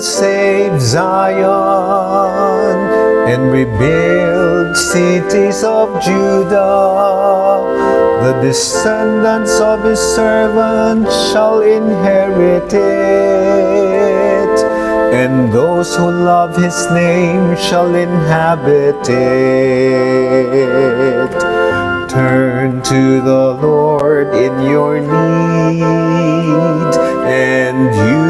save Zion and rebuild cities of Judah. The descendants of his servants shall inherit it, and those who love his name shall inhabit it. Turn to the Lord in your need, and you